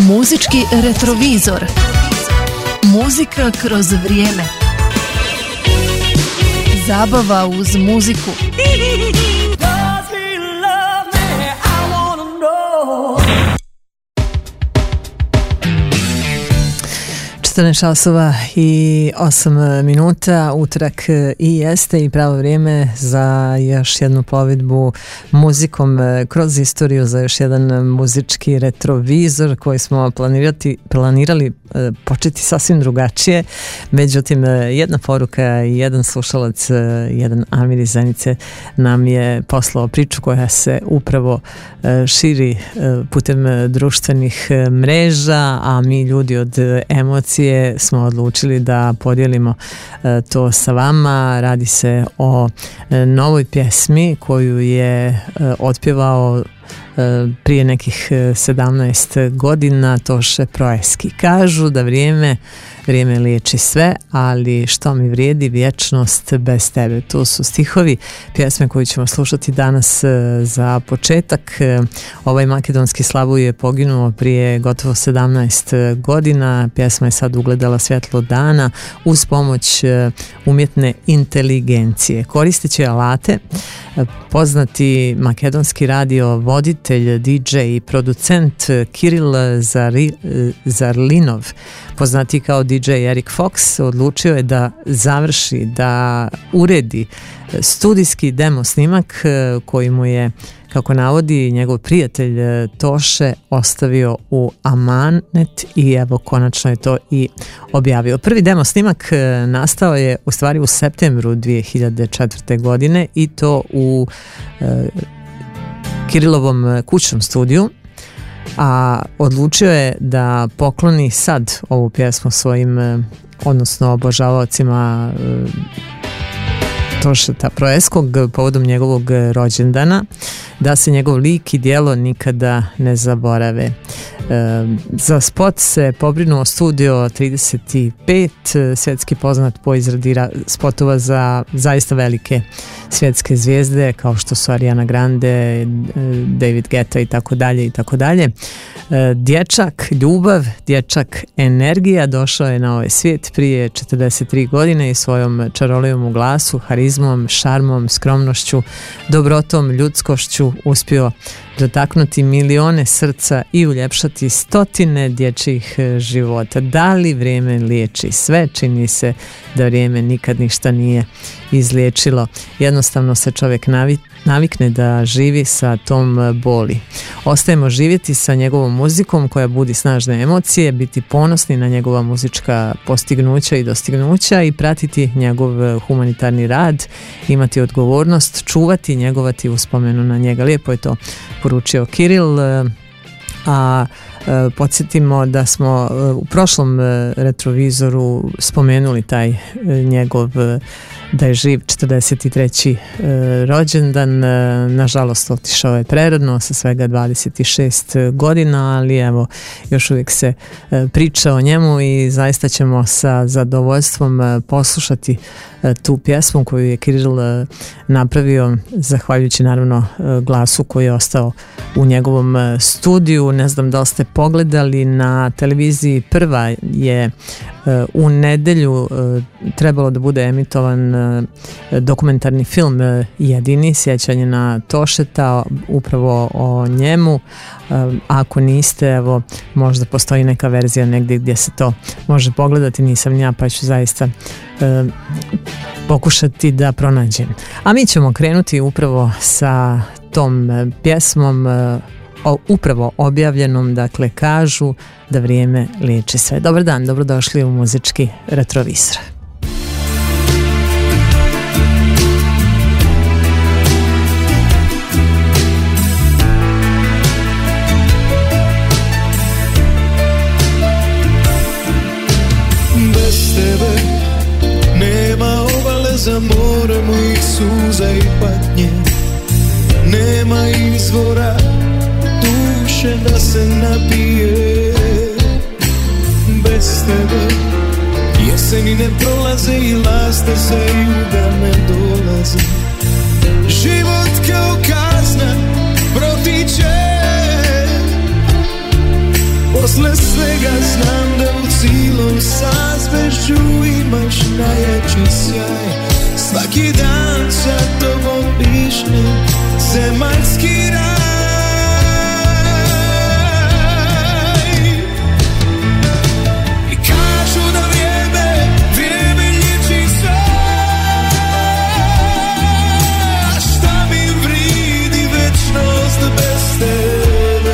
Muzički retrovizor. Muzika kroz vrijeme. Zabava uz muziku. 14 časova i 8 minuta, utorak i jeste i pravo vrijeme za još jednu plovidbu muzikom kroz istoriju, za još jedan muzički retrovizor koji smo planirali početi sasvim drugačije. Međutim, jedna poruka i jedan slušalac, jedan Amir iz Zenice nam je poslao priču koja se upravo širi putem društvenih mreža, a mi ljudi od emocije smo odlučili da podijelimo to sa vama. Radi se o novoj pjesmi koju je otpjevao prije nekih 17 godina Toše Proeski. Kažu da vrijeme liječi sve, ali što mi vrijedi vječnost bez tebe. To su stihovi pjesme koju ćemo slušati danas. Za početak, ovaj makedonski Slavoj je poginuo prije gotovo 17 godina. Pjesma je sad ugledala svjetlo dana uz pomoć umjetne inteligencije. Koristeći alate, poznati makedonski radio voditelj, DJ i producent Kiril Zarlinov, poznati kao DJ Erik Fox, odlučio je da završi, da uredi studijski demo snimak koji mu je, kako navodi njegov prijatelj Toše, ostavio u amanet i evo konačno je to i objavio. Prvi demo snimak nastao je u stvari u septembru 2004. godine i to u Kirilovom kućnom studiju, a odlučio je da pokloni sad ovu pjesmu svojim, odnosno obožavaocima Tošeta Proeskog povodom njegovog rođendana, da se njegov lik i djelo nikada ne zaborave. Za spot se pobrinuo Studio 35, svjetski poznat po izradi spotova za zaista velike svjetske zvijezde kao što su Ariana Grande, David Guetta i tako dalje. Dječak ljubav, dječak energija došao je na ovaj svijet prije 43 godine i svojom čarolijom u glasu, harizmom, šarmom, skromnošću, dobrotom, ljudskošću uspio dotaknuti milione srca i uljepšati stotine dječjih života. Da li vrijeme liječi sve? Čini se da vrijeme nikad ništa nije izliječilo. Jednostavno se čovjek navikne da živi sa tom boli. Ostajemo živjeti sa njegovom muzikom koja budi snažne emocije, biti ponosni na njegova muzička postignuća i dostignuća i pratiti njegov humanitarni rad, imati odgovornost, čuvati, njegovati uspomenu na njega. Lijepo je to poručio Kiril, a podsjetimo da smo u prošlom retrovizoru spomenuli taj njegov da je živ 43. rođendan. Nažalost otišao je prerodno sa svega 26 godina, ali evo još uvijek se priča o njemu i zaista ćemo sa zadovoljstvom poslušati tu pjesmu koju je Kiril napravio zahvaljujući naravno glasu koji je ostao u njegovom studiju. Ne znam da li ste pogledali na televiziji Prva je u nedjelju trebalo da bude emitovan dokumentarni film Jedini, sjećanje na Tošeta, upravo o njemu. Ako niste, evo možda postoji neka verzija negdje gdje se to može pogledati, nisam ja pa ću zaista pokušati da pronađem. A mi ćemo krenuti upravo sa tom pjesmom upravo objavljenom, dakle kažu da vrijeme liječi sve. Dobar dan, dobrodošli u muzički retrovizor. Bez tebe nema obale za more mojih suza i patnje, nema izvora duše da se napije. Bez tebe jeseni ne prolaze i laste se juga ne dolaze. Život kao kazna protiče, posle svega znam da u cilom sazvežđu imaš najjači sjaj. Svaki dan sa tobom pišnem zemaljski raj. I kažu da vrijeme liječi sve, a šta mi vridi večnost bez tebe.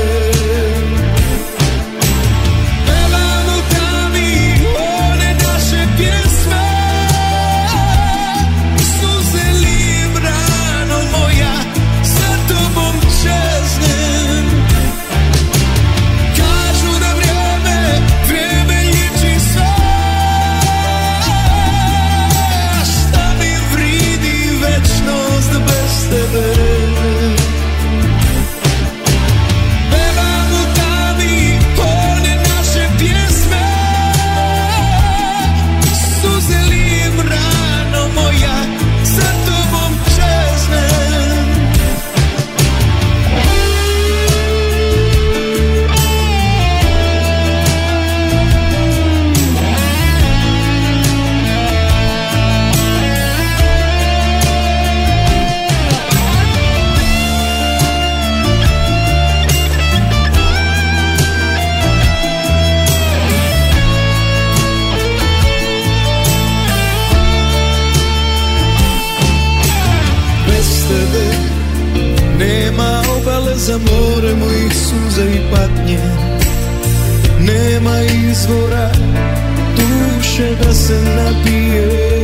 Za more mojih suza i patnje, nema izvora duše da se napije.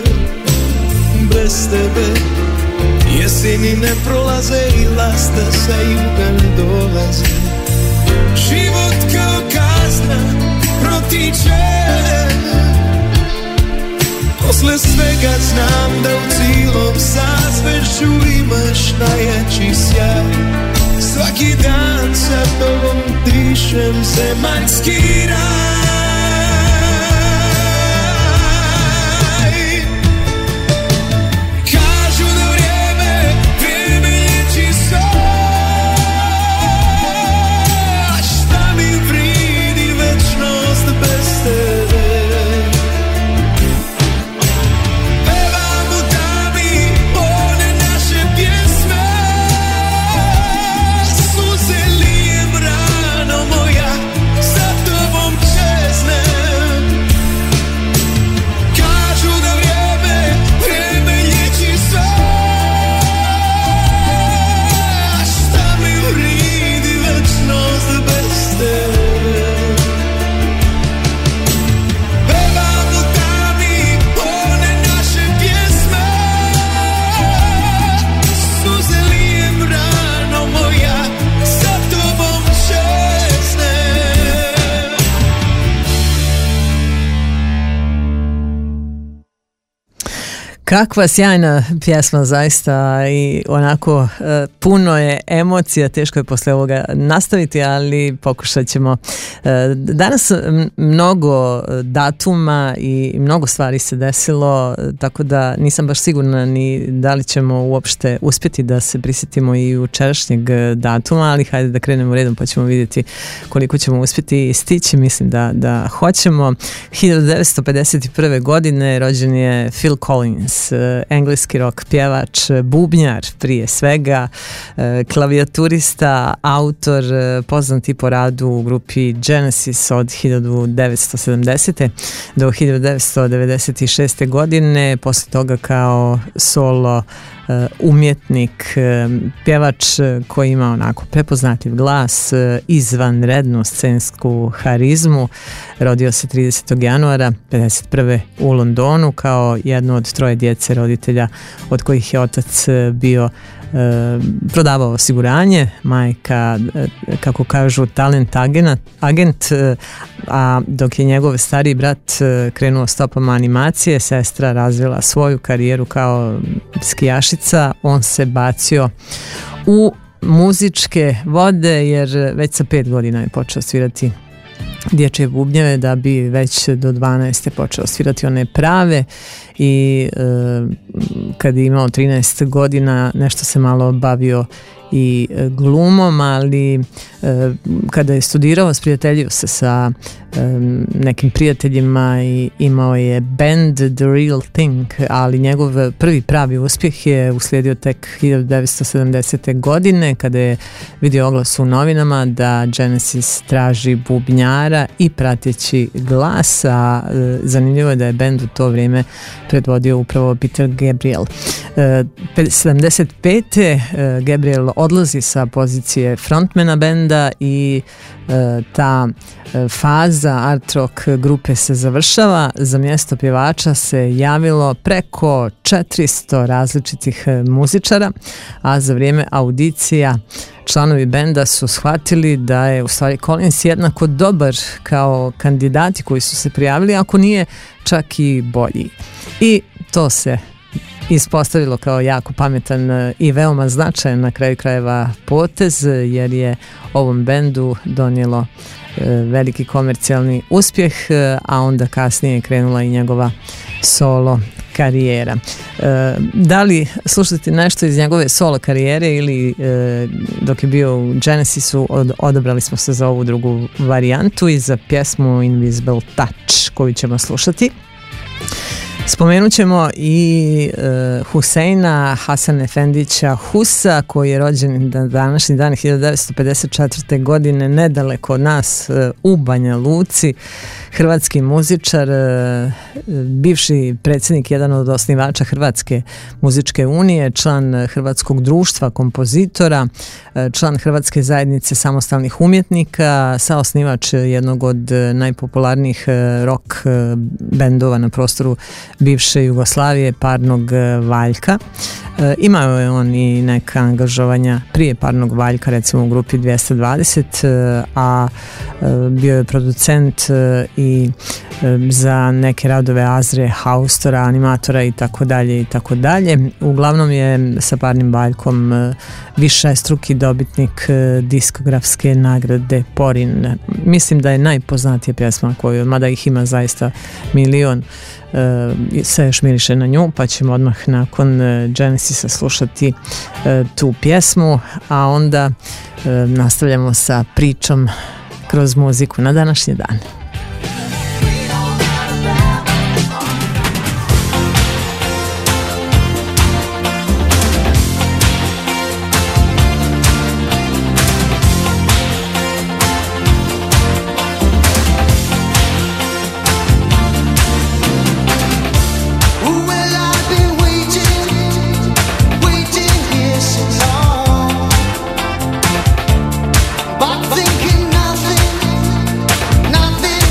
Bez tebe jeseni ne prolaze i lasta sa juga ne dolaze. Život kao kazna protiče. Posle svega znam da u cilom sazvežđu imaš najjači sjaj. Svaki dan sa tobom dišem zemaljski raj. Kažu da vrijeme liječi sve, a šta mi vridi večnost bez tebe. Kakva sjajna pjesma zaista i onako puno je emocija, teško je posle ovoga nastaviti, ali pokušat ćemo. Danas mnogo datuma i mnogo stvari se desilo, tako da nisam baš sigurna ni da li ćemo uopšte uspjeti da se prisjetimo i jučerašnjeg datuma, ali hajde da krenemo redom pa ćemo vidjeti koliko ćemo uspjeti stići. Mislim da hoćemo. 1951. godine rođen je Phil Collins, engleski rock pjevač, bubnjar prije svega, klavijaturista, autor, poznat i po radu u grupi Genesis od 1970. do 1996. godine, poslije toga kao solo umjetnik, pjevač koji ima onako prepoznatljiv glas, izvanrednu scensku harizmu. Rodio se 30. januara 1951. u Londonu kao jedno od 3 djece roditelja od kojih je otac bio prodavao osiguranje, majka, kako kažu, talent agent, a dok je njegov stariji brat krenuo stopama animacije, sestra razvila svoju karijeru kao skijašica, on se bacio u muzičke vode jer već sa 5 godina je počeo svirati dječje bubnjeve, da bi već do 12. počeo svirati one prave i kad je imao 13 godina nešto se malo bavio i glumom, ali kada je studirao sprijateljio se sa nekim prijateljima i imao je band The Real Thing, ali njegov prvi pravi uspjeh je uslijedio tek 1970. godine kada je vidio oglas u novinama da Genesis traži bubnjara i prateći glas, a zanimljivo je da je band u to vrijeme predvodio upravo Peter Gabriel. 75. Gabriel odlazi sa pozicije frontmana benda i ta faza art rock grupe se završava. Za mjesto pjevača se javilo preko 400 različitih muzičara, a za vrijeme audicija članovi benda su shvatili da je u stvari Collins jednako dobar kao kandidati koji su se prijavili, ako nije čak i bolji. I to se ispostavilo kao jako pametan i veoma značajan na kraju krajeva potez, jer je ovom bendu donijelo veliki komercijalni uspjeh, a onda kasnije je krenula i njegova solo karijera. Da li slušati nešto iz njegove solo karijere ili dok je bio u Genesisu, odabrali smo se za ovu drugu varijantu i za pjesmu Invisible Touch koju ćemo slušati. Spomenut ćemo i Huseina Hasan Efendića Husa, koji je rođen na današnji dan 1954. godine nedaleko od nas u Banja Luci, hrvatski muzičar, bivši predsjednik, jedan od osnivača Hrvatske muzičke unije, član Hrvatskog društva kompozitora, član Hrvatske zajednice samostalnih umjetnika, saosnivač jednog od najpopularnijih rock bendova na prostoru bivše Jugoslavije, Parnog Valjka. Imao je on i neka angažovanja prije Parnog Valjka, recimo u grupi 220, a bio je producent i za neke radove Azre Haustora, animatora i tako dalje i tako dalje. Uglavnom je sa Parnim Valjkom višestruki dobitnik diskografske nagrade Porin. Mislim da je najpoznatija pjesma koju, mada ih ima zaista milion, se još miriše na nju, pa ćemo odmah nakon Genesisa slušati tu pjesmu, a onda nastavljamo sa pričom kroz muziku na današnji dan. But thinking nothing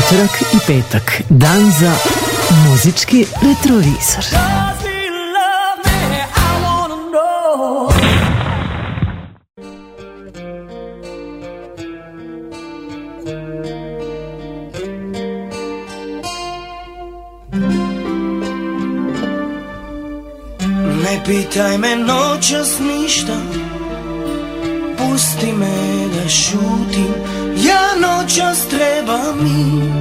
utorak i petak, dan za muzički retrovizor. Ne pitaj me noćas ništa, pusti me da šutim, ja noćas trebam mir.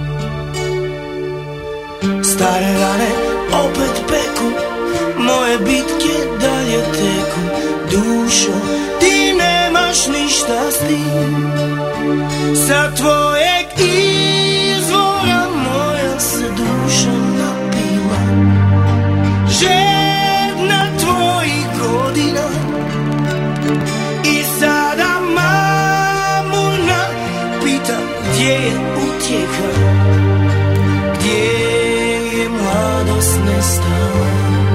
Stare rane opet peku, moje bitke dalje teku. Dušo, ti nemaš ništa s tim, sa tvojeg izvora moja se duša napila. Žedna tvojih godina i sada mamuna pita gdje je utjeha, gdje je mladost nestala.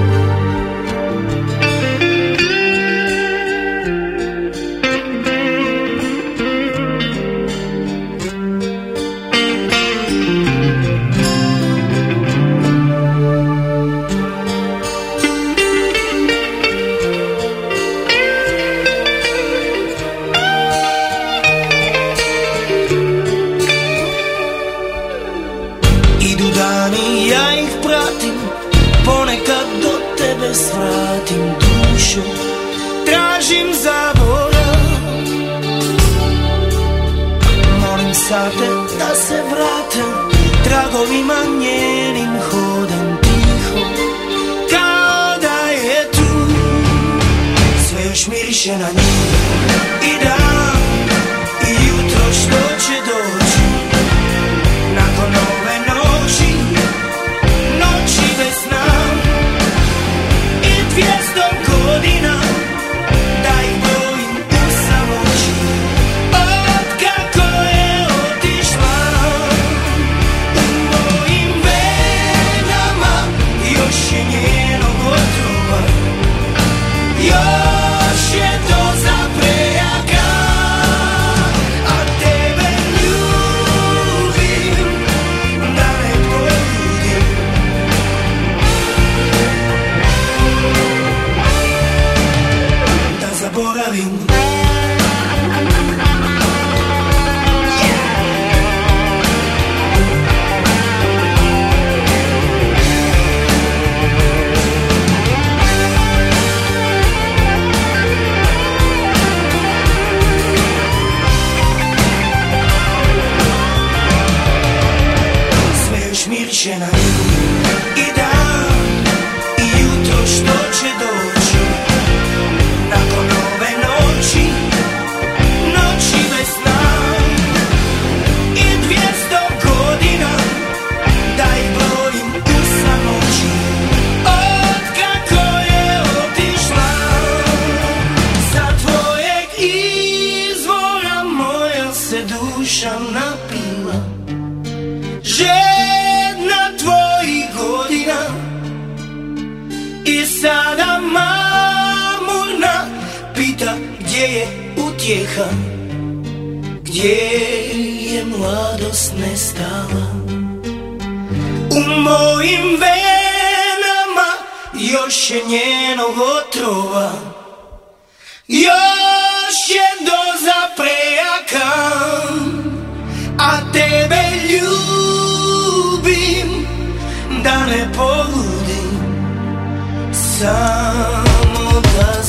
Ponekad do tebe svratim dušu, tražim zaborav. Molim sate da se vrate, tragovima njenim hodam tiho, kao da je tu. Sve još miriše na nju i dan i jutro što će doći nakon ove noći, noći bez sna. 200 godina da ih brojim u samoći, od kako je otišla. U mojim venama još je njenog otrova, još je doza prejaka, a tebe ljubim da ne poludim. Zaboravim. Sve još miriše na nju i dan i jutro što će doći nakon ove noći, noći bez sna. I 200 godina da ih brojim u samoći, od kako je otišla. Sa tvojeg izvora moja se duša napila, žedna tvojih godina i sada mamuna pita gdje je utjeha, gdje je mladost nestala. U mojim venama još je njenog otrova, još je doza prejaka, a tebe ljubim da ne poludim, samo da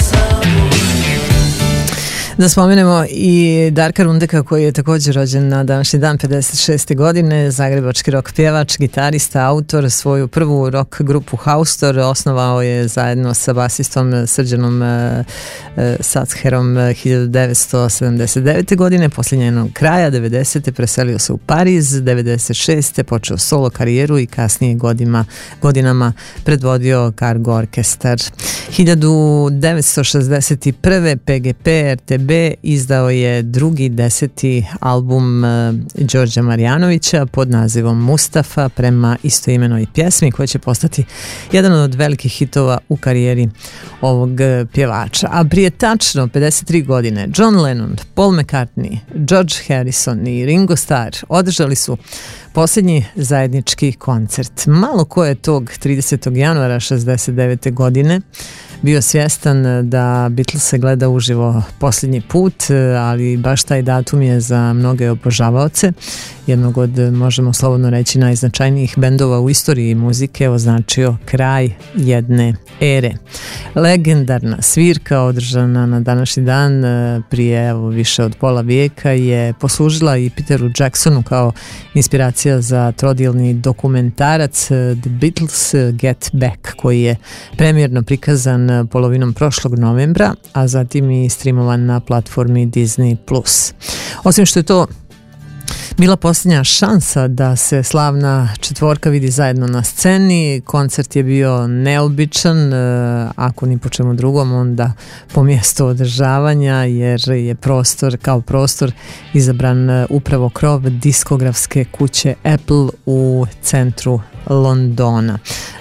Da spomenemo i Darka Rundeka koji je također rođen na današnji dan 56. godine, zagrebački rock pjevač, gitarista, autor. Svoju prvu rock grupu Haustor osnovao je zajedno sa basistom Srđanom Sacherom 1979. godine. Poslije njenog kraja 90. preselio se u Pariz, 96. počeo solo karijeru i kasnije godinama predvodio Cargo orkestar. 1961. PGP, RTB B izdao je drugi 10. album Đorđa Marjanovića pod nazivom Mustafa prema istoimenoj pjesmi, koja će postati jedan od velikih hitova u karijeri ovog pjevača. A prije tačno 53 godine John Lennon, Paul McCartney, George Harrison i Ringo Starr održali su posljednji zajednički koncert. Malo ko je tog 30. januara 69. godine bio svjestan da Beatlese gleda uživo posljednji put, ali baš taj datum je za mnoge obožavaoce jednog od, možemo slobodno reći, najznačajnijih bendova u istoriji muzike označio kraj jedne ere. Legendarna svirka održana na današnji dan prije više od pola vijeka je poslužila i Peteru Jacksonu kao inspiracija za trodilni dokumentarac The Beatles Get Back, koji je premijerno prikazan polovinom prošlog novembra, a zatim i streamovan na platformi Disney+. Osim što je to bila posljednja šansa da se slavna četvorka vidi zajedno na sceni, koncert je bio neobičan, ako ni po čemu drugom, onda po mjestu održavanja, jer je kao prostor izabran upravo krov diskografske kuće Apple u centru Londona.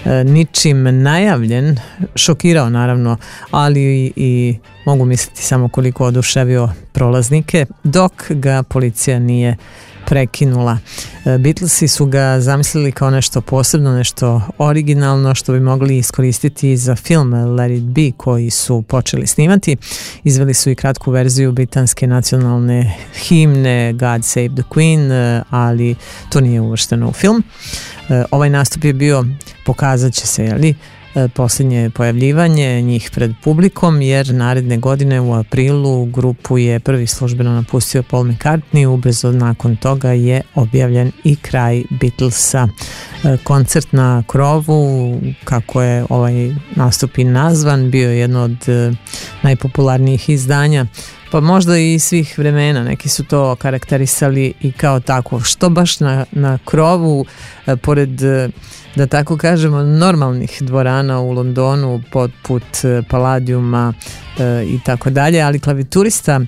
Ničim najavljen, šokirao naravno, ali i mogu misliti samo koliko oduševio prolaznike, dok ga policija nije prekinula. Beatlesi su ga zamislili kao nešto posebno, nešto originalno što bi mogli iskoristiti za film Let It Be koji su počeli snimati. Izveli su i kratku verziju britanske nacionalne himne God Save the Queen, ali to nije uvršteno u film. Ovaj nastup je bio, pokazat će se, posljednje pojavljivanje njih pred publikom, jer naredne godine u aprilu grupu je prvi službeno napustio Paul McCartney. Ubrzo nakon toga je objavljen i kraj Beatlesa. Koncert na krovu, kako je ovaj nastup i nazvan, bio je jedno od najpopularnijih izdanja, pa možda i svih vremena. Neki su to karakterisali i kao tako. Što baš na krovu, pored, da tako kažemo, normalnih dvorana u Londonu, poput Palladiuma i tako dalje, ali klavijaturista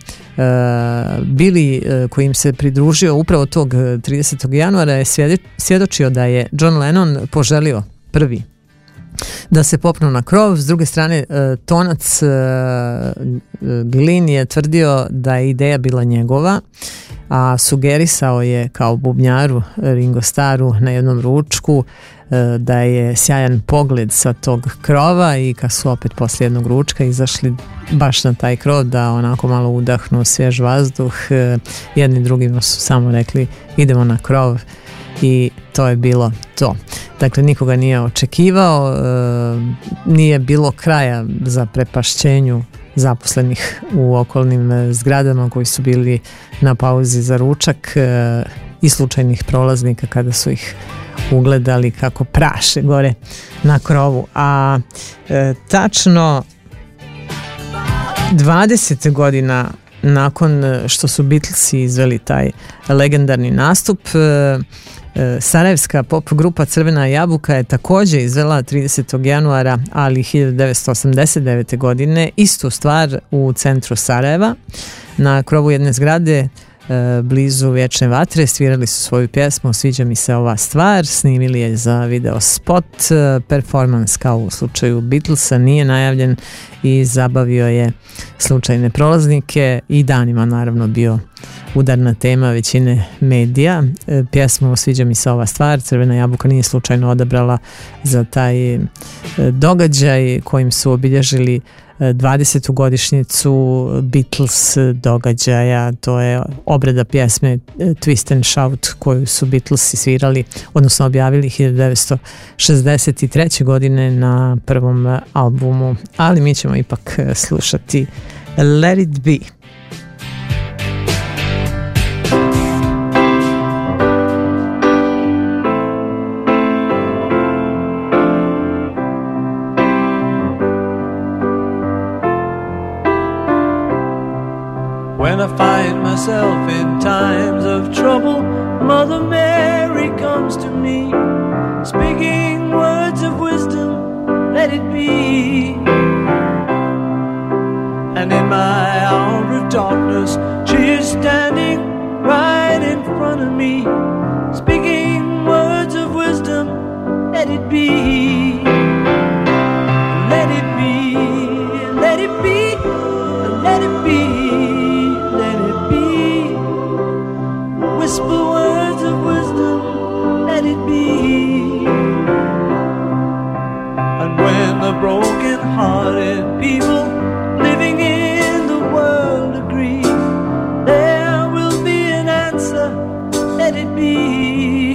Billy, kojim se pridružio upravo tog 30. januara, je svjedočio da je John Lennon poželio prvi da se popnu na krov. S druge strane, tonac Glyn je tvrdio da je ideja bila njegova, a sugerisao je kao bubnjaru Ringo Starru na jednom ručku da je sjajan pogled sa tog krova, i kad su opet poslije jednog ručka izašli baš na taj krov da onako malo udahnu svjež vazduh, jedni drugima su samo rekli idemo na krov, i to je bilo to. Dakle, nikoga nije očekivao, nije bilo kraja za prepašćenju zaposlenih u okolnim zgradama koji su bili na pauzi za ručak i slučajnih prolaznika kada su ih ugledali kako praše gore na krovu. A tačno 20 godina nakon što su Beatlesi izveli taj legendarni nastup, sarajevska pop grupa Crvena jabuka je također izvela 30. januara, ali 1989. godine, istu stvar u centru Sarajeva. Na krovu jedne zgrade blizu Vječne vatre svirali su svoju pjesmu Sviđa mi se ova stvar, snimili je za video spot. Performans, kao u slučaju Beatlesa, nije najavljen i zabavio je slučajne prolaznike i danima naravno bio udarna tema većine medija. Pjesmu Sviđa mi se ova stvar Crvena jabuka nije slučajno odabrala za taj događaj kojim su obilježili 20. godišnjicu Beatles događaja. To je obrada pjesme Twist and Shout koju su Beatlesi svirali, odnosno objavili 1963. godine na prvom albumu, ali mi ćemo ipak slušati Let It Be. When I find myself in times of trouble, Mother Mary comes to me, speaking words of wisdom, let it be. And in my hour of darkness, she is standing right in front of me, speaking words of wisdom. Let it be, let it be, let it be, let it be, let it be. Whisper words of wisdom, let it be. And when the broken-hearted people living in the world agree, there will be an answer, let it be.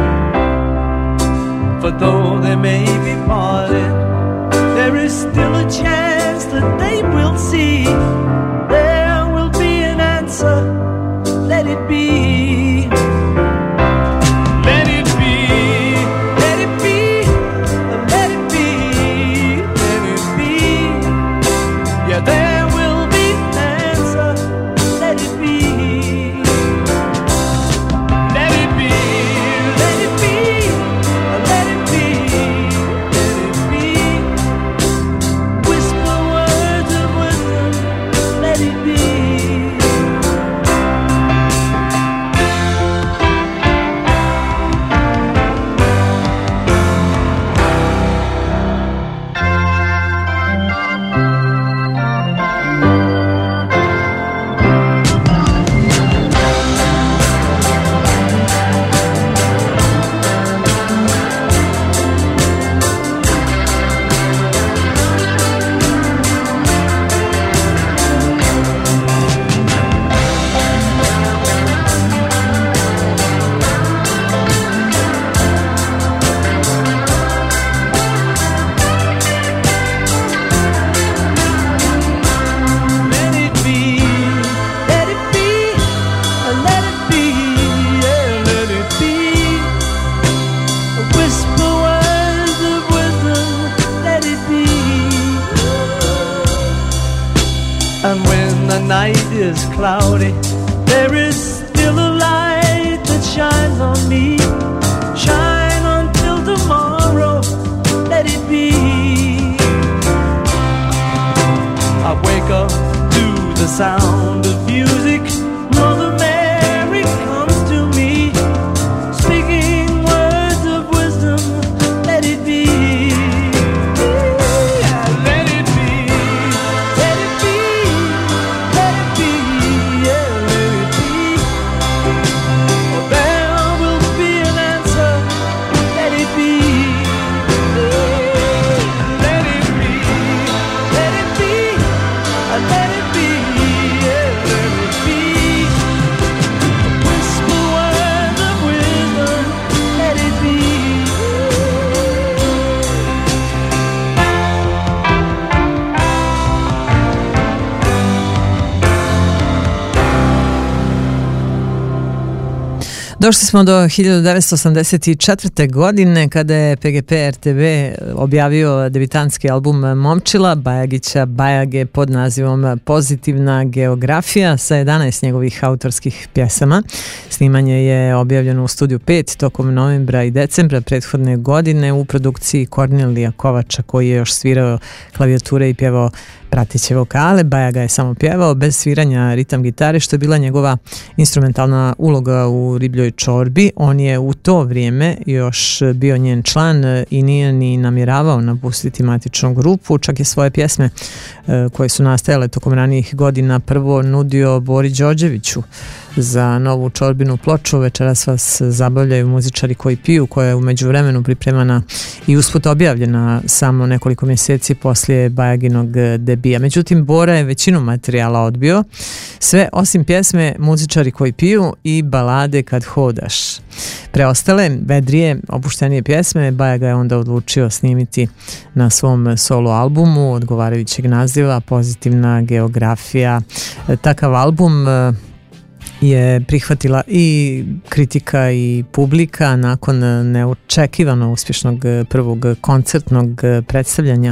For though they may be parted, there is still a chance that they will see. There will be an answer, let it be. Let it be, let it be, let it be, let it be. Yeah, there will be an answer, let it be. Let it be, let it be, let it be, let it be. Whisper words of wisdom, let it be. And when the night is cloudy, there is still a light that shines on me. Shine until tomorrow, let it be. I wake up to the sound of music. Mother Mary comes to me, speaking words of wisdom, let it be. Došli smo do 1984. godine kada je PGP RTV objavio debitanski album Momčila Bajagića Bajage pod nazivom Pozitivna geografija sa 11 njegovih autorskih pjesama. Snimanje je objavljeno u Studiju 5 tokom novembra i decembra prethodne godine u produkciji Kornelija Kovača, koji je još svirao klavijature i pjevao prateće vokale. Bajaga je samo pjevao bez sviranja ritam gitare, što je bila njegova instrumentalna uloga u Ribljoj čorbi. On je u to vrijeme još bio njen član i nije ni namjeravao napustiti matičnu grupu, čak je svoje pjesme koje su nastajale tokom ranijih godina prvo nudio Bori Đorđeviću za novu čorbinu ploču. Večeras vas zabavljaju muzičari koji piju, koja je u međuvremenu pripremana i usput objavljena samo nekoliko mjeseci poslije Bajaginog debija. Međutim, Bora je većinu materijala odbio, sve osim pjesme Muzičari koji piju i balade Kad hodaš. Preostale, vedrije, opuštenije pjesme Bajaga je onda odlučio snimiti na svom solo albumu odgovarajućeg naziva Pozitivna geografija. Takav album je prihvatila i kritika i publika nakon neočekivano uspješnog prvog koncertnog predstavljanja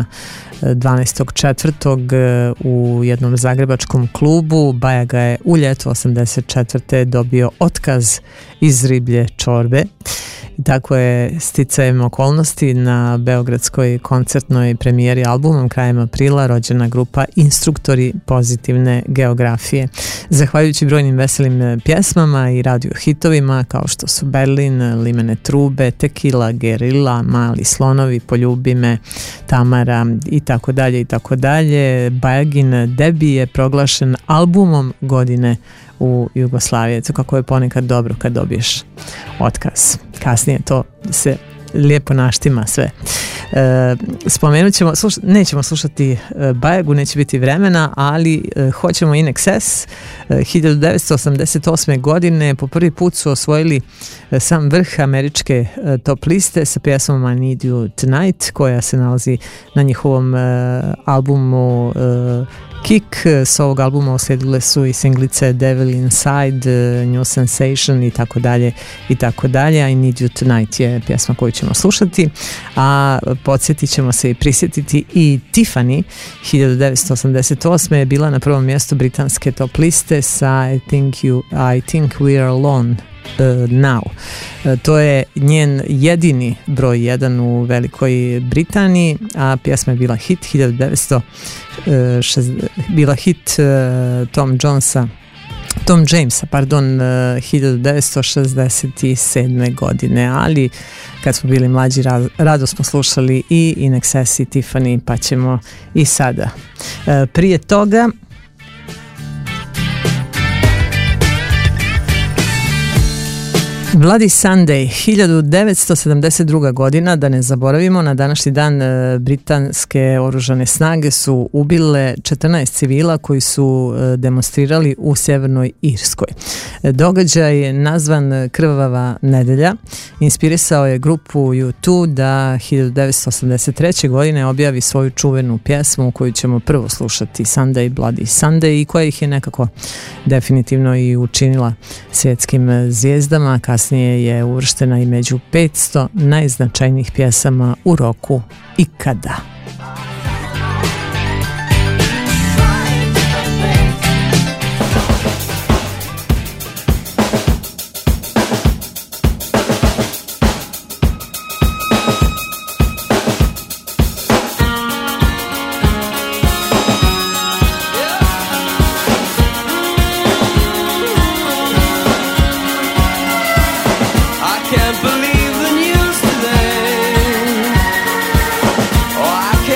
12.4. u jednom zagrebačkom klubu. Bajaga je u ljeto 84. dobio otkaz iz Riblje čorbe I tako je sticajem okolnosti na beogradskoj koncertnoj premijeri albumom krajem aprila rođena grupa Instruktori pozitivne geografije. Zahvaljujući brojnim veselim pjesmama i radio hitovima kao što su Berlin, Limene trube, Tekila, Gerila, Mali slonovi, Poljubi me, Tamara i tako dalje, Bajagin debi je proglašen albumom godine u Jugoslaviji. Kako je ponekad dobro kad dobiješ otkaz. Kasnije to se lijepo naštima sve. Spomenut ćemo, nećemo slušati Bajagu, neće biti vremena, ali hoćemo In Excess. 1988. godine po prvi put su osvojili sam vrh američke top liste sa pjesmom I Need You Tonight, koja se nalazi na njihovom albumu Kick. S ovog albuma uslijedile su i singlice Devil Inside, New Sensation i tako dalje. I Need You Tonight je pjesma koju ćemo slušati, a podsjetit ćemo se i prisjetiti i Tiffany 1988. je bila na prvom mjestu britanske top liste sa I Think We Are Alone Now. To je njen jedini broj 1 u Velikoj Britaniji, a pjesma je bila hit Tom Jamesa 1967. godine, ali kad smo bili mlađi rado smo slušali i In Excess i Tiffany, pa ćemo i sada. Prije toga Bloody Sunday, 1972. godina, da ne zaboravimo, na današnji dan britanske oružane snage su ubile 14 civila koji su demonstrirali u Sjevernoj Irskoj. Događaj nazvan Krvava nedelja inspirisao je grupu U2 da 1983. godine objavi svoju čuvenu pjesmu koju ćemo prvo slušati, Sunday, Bloody Sunday, i koja ih je nekako definitivno i učinila svjetskim zvijezdama. Kasnije je uvrštena i među 500 najznačajnijih pjesama u roku ikada. Can't believe the news today. Oh, I can't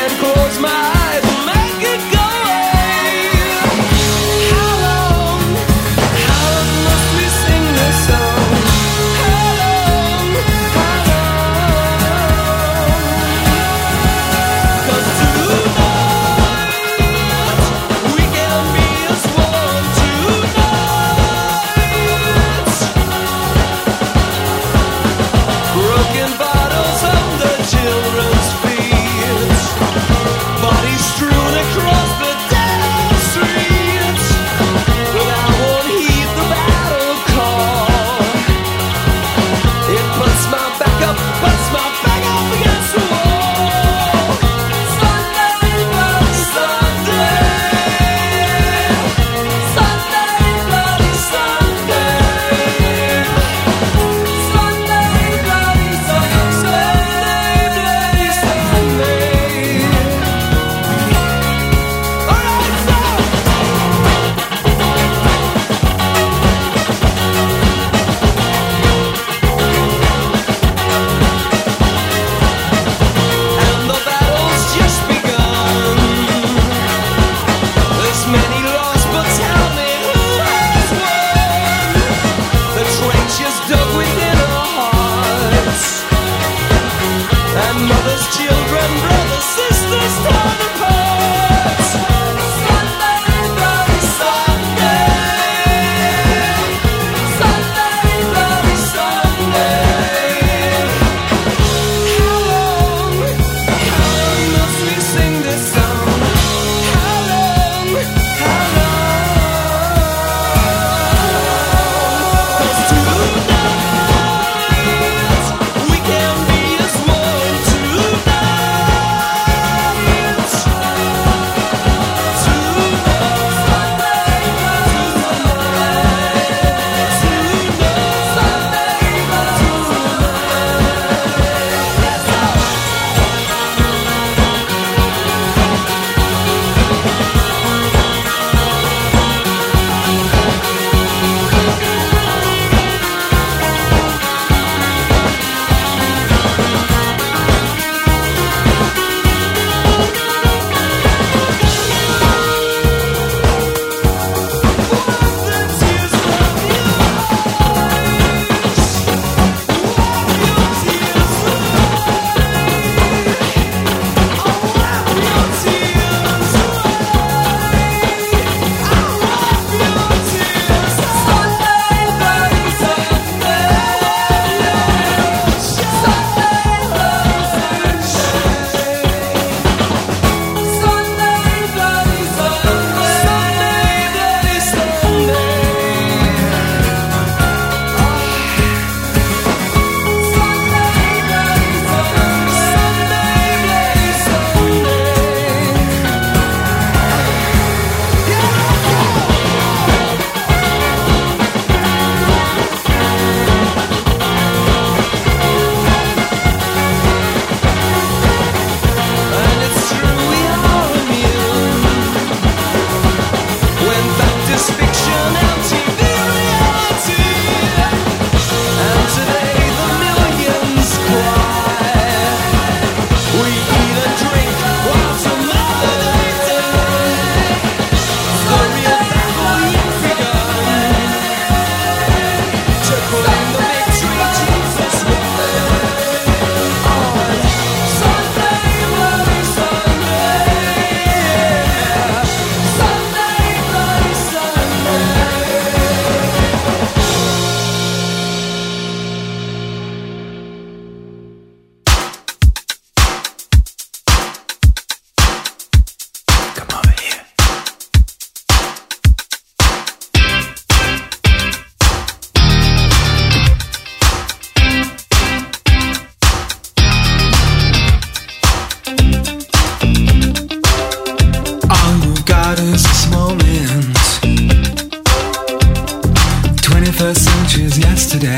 21st century's yesterday.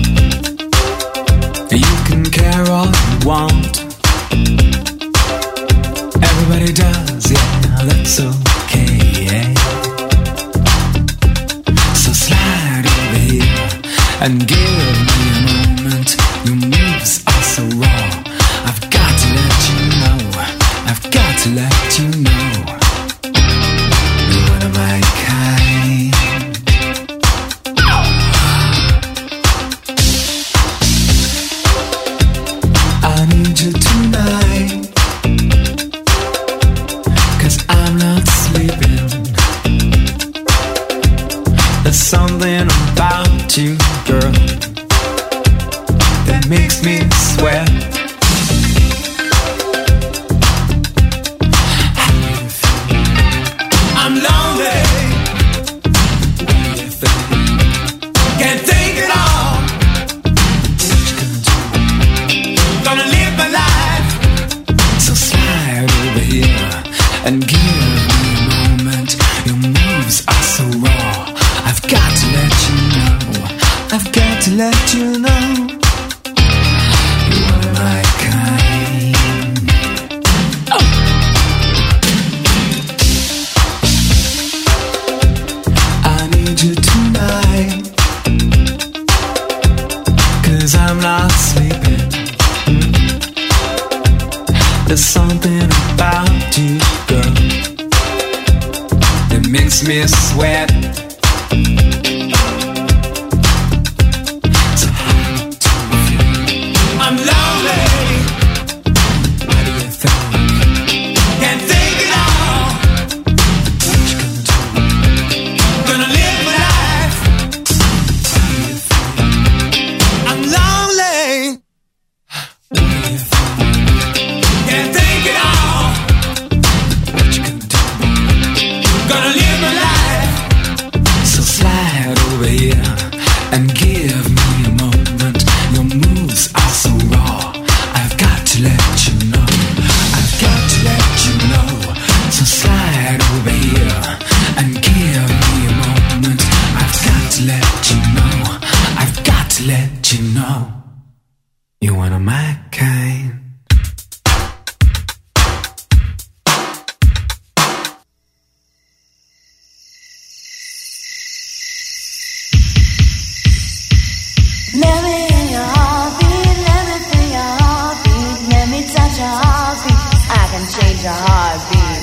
You can care all you want. Everybody does, yeah, that's okay. So slide over here and give me a moment. Your moves are so raw. I've got to let you know. I've got to let you know. You're one of my kind. I need you tonight, 'cause I'm not sleeping. There's something about you, girl, that makes me sweat. I'm lonely. What do you think? Can't think it all. What you gonna do? Gonna live my life. So slide over here and give me a moment. Your moves are so raw. I've got to let you know. I've got to let you know. You're one of my kind. Oh. I need you tonight, 'cause I'm not sleeping. There's something about you, girl, that makes me sweat. So I'm lonely. What do you think? Can't think it all. What you gonna do? Gonna live my life. What do you think? I'm lonely. What do you think? Can't think it all. What you gonna do? Gonna live my life. So slide over here and give me a moment. Your moves are so raw. I've got to let you know. I've got to let you know. So slide over here and give me a moment. I've got to let you know. I've got to let you know. You're one of my kind. Let me in your heartbeat, let me feel your heartbeat, let me touch your heartbeat, I can change your heartbeat.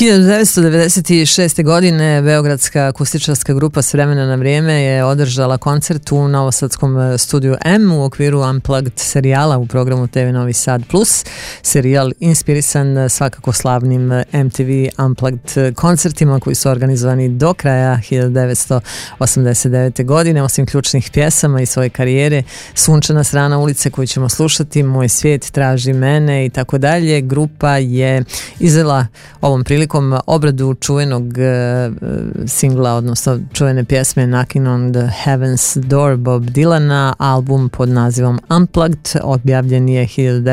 1996. godine beogradska akustičarska grupa S vremena na vrijeme je održala koncert u novosadskom studiju M u okviru Unplugged serijala u programu TV Novi Sad Plus. Serijal inspirisan svakako slavnim MTV Unplugged koncertima koji su organizovani do kraja 1989. godine. Osim ključnih pjesama i svoje karijere, Sunčana strana ulice koju ćemo slušati, Moj svijet traži mene i tako dalje, grupa je izvela ovom prilikom obradu čuvenog singla, odnosno čuvene pjesme Knocking on the Heaven's Door Bob Dylana. Album pod nazivom Unplugged objavljen je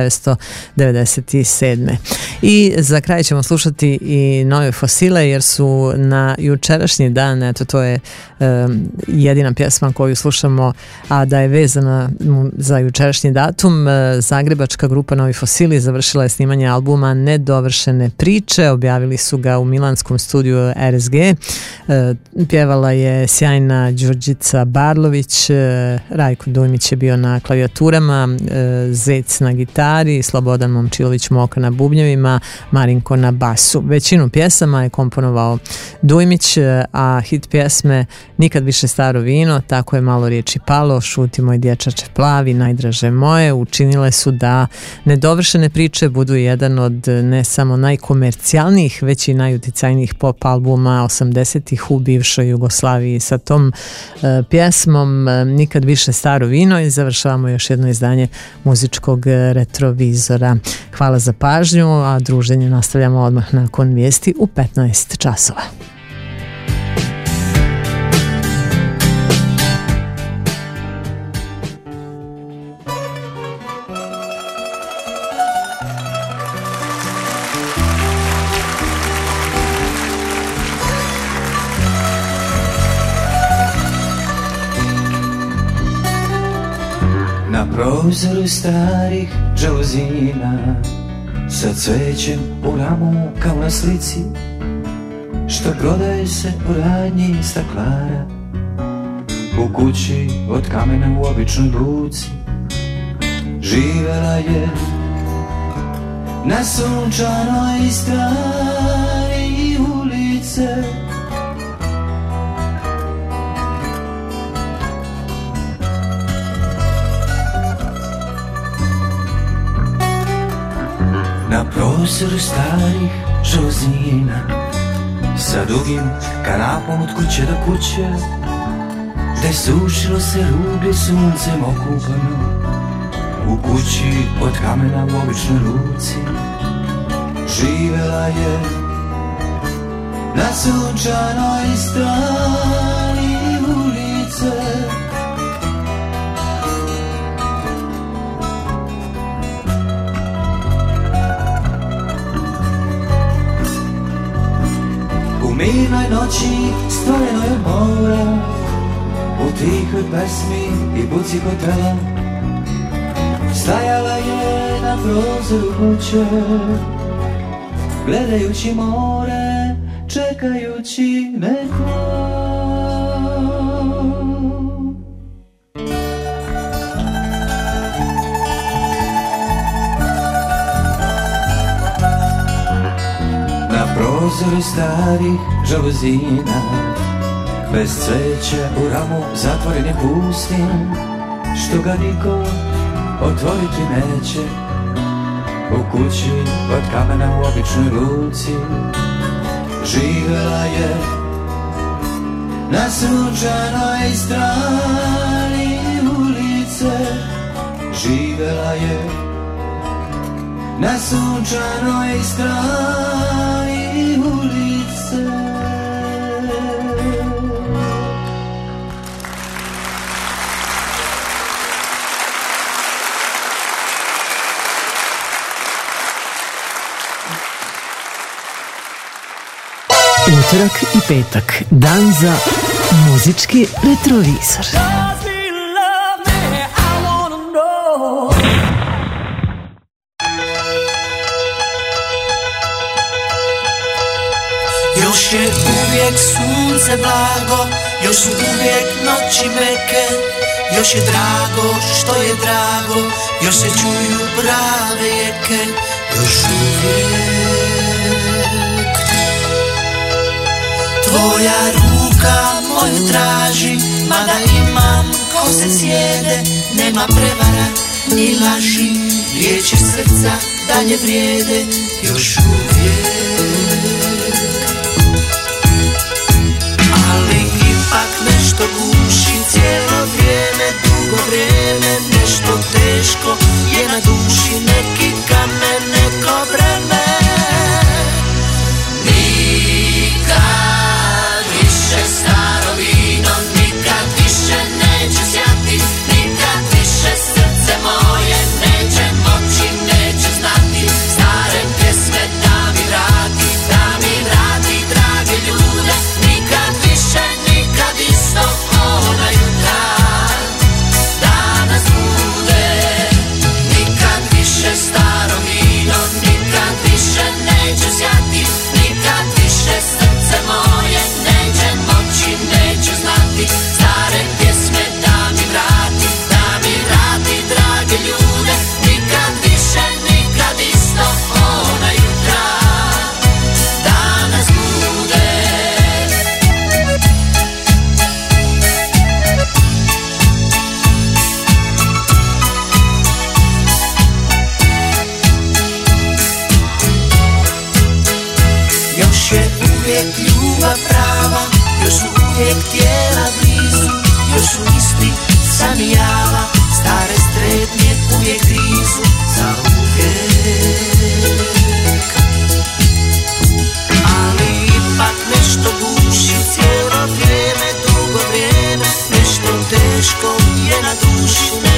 1997. I za kraj ćemo slušati i Nove fosile jer su na jučerašnji dan, eto to je jedina pjesma koju slušamo, a da je vezana za jučerašnji datum. Zagrebačka grupa Novi fosili završila je snimanje albuma Nedovršene priče, objavili su ga u milanskom studiju RSG. Pjevala je sjajna Đurđica Barlović, Rajko Dujmić je bio na klavijaturama, Zec na gitari, Slobodan Momčilović Moka na bubnjevima, Marinko na basu. Većinu pjesama je komponovao Dujmić, a hit pjesme Nikad više staro vino, Tako je malo riječi palo, Šuti moj dječače plavi, Najdraže moje učinile su da Nedovršene priče budu jedan od ne samo najkomercijalnijih, već i najuticajnijih pop albuma 80-ih u bivšoj Jugoslaviji. Sa tom pjesmom Nikad više staro vino i završavamo još jedno izdanje muzičkog retrovizora. Hvala za pažnju, a druženje nastavljamo odmah nakon vijesti u 15 časova. Na prozoru starih džaluzina sa cvećem u ramu kao na slici što prodaje se u radnji staklara. U kući od kamena u običnoj buci živela je na sunčanoj strani ulice. Na prozoru starih žaluzina sa dugim kanapom od kuće do kuće, gde sušilo se rublje suncem okupano. U kući od kamena u običnoj ruci živela je na sunčanoj strani ulice. U mirnoj noći stvoreno je mora, u tihoj pesmi i buci hotela. Stajala je na prozoru kuće, gledajući more, čekajući nekog. Na prozoru starih žaluzina, bez cveća u ramu zatvoren je pustin, što ga niko otvoriti neće. U kući od kamena u običnoj ruci živela je na sunčanoj strani ulice. Živela je na sunčanoj strani ulice. Utorak i petak, dan za muzički retrovizor. Još je uvijek sunce blago, još su uvijek noći meke, još je drago što je drago, još se čuju prave jeke, još uvijek Tvoja ruka moju traži, mada imam kose sjede, nema prevara ni laži, riječi srca dalje vrijede još uvijek. Ali ipak nešto guši cijelo vrijeme, dugo vrijeme, nešto teško je na duši, neki kamen, neko breme. Nikad više staro vino, nikad više neće sjati, nikad više srce moje neće moći, neće znati stare pjesme da mi vrati, drage ljude. Nikad više, nikad isto ona jutra, danas bude. Nikad više staro vino, nikad više neće sjati, nikad više srce moje neće moći, neće znati stare pjesme da mi vrati, drage ljude. Nikad više, nikad isto ona jutra, danas bude. Još je uvijek ljubav prava, još su uvijek tijela blizu, još su isti sami java, stare strepnje uvijek grizu za uvijek. Ali ipak nešto guši cijelo vrijeme, dugo vrijeme, nešto teško je na duši.